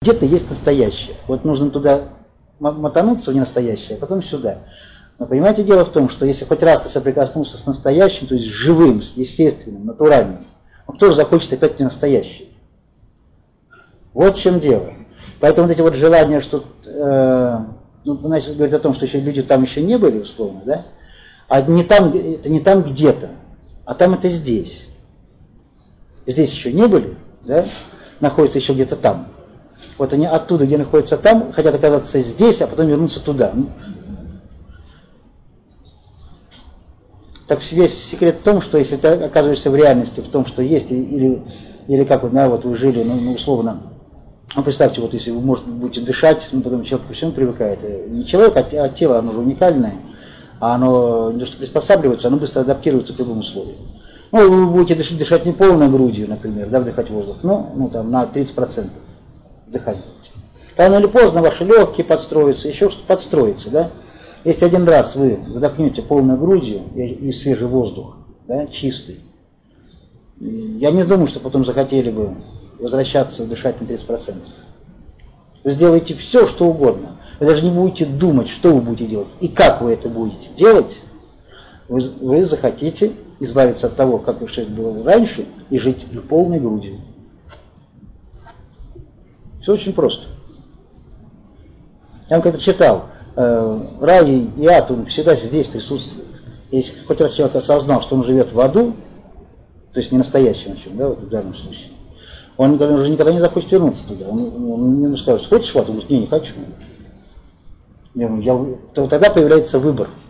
Где-то есть настоящее. Вот нужно туда мотануться в ненастоящее, а потом сюда. Но понимаете, дело в том, что если хоть раз ты соприкоснулся с настоящим, то есть с живым, с естественным, натуральным, он тоже захочет опять ненастоящее. Вот в чем дело. Поэтому вот эти вот желания, что, значит, говорить о том, что еще люди там еще не были, условно, да, а не там, это не там где-то, а там это здесь. Здесь еще не были, да, находятся еще где-то там. Вот они оттуда, где находятся там, хотят оказаться здесь, а потом вернуться туда. Так весь секрет в том, что если ты оказываешься в реальности, в том, что есть, или как вот, да, вот вы жили, условно, представьте, вот если вы будете дышать, потом человек ко всему привыкает. Не человек, а тело, оно же уникальное, а оно не то что приспосабливается, оно быстро адаптируется к любым условиям. Вы будете дышать не полной грудью, например, да, вдыхать воздух, там на 30% дыхать. Рано или поздно ваши легкие подстроятся, еще что-то подстроится, да. Если один раз вы вдохнете полной грудью и свежий воздух, да, чистый, я не думаю, что потом захотели бы возвращаться дышать на 30%. Вы сделаете все, что угодно. Вы даже не будете думать, что вы будете делать и как вы это будете делать. Вы захотите избавиться от того, как все это было раньше, и жить полной грудью. Все очень просто. Я когда читал, рай и ад, он всегда здесь присутствует. Если хоть раз человек осознал, что он живет в аду, то есть не настоящем, да, вот в данном случае, он уже никогда не захочет вернуться туда. Он не скажет, хочешь в ад? Он говорит, не хочу. Тогда появляется выбор.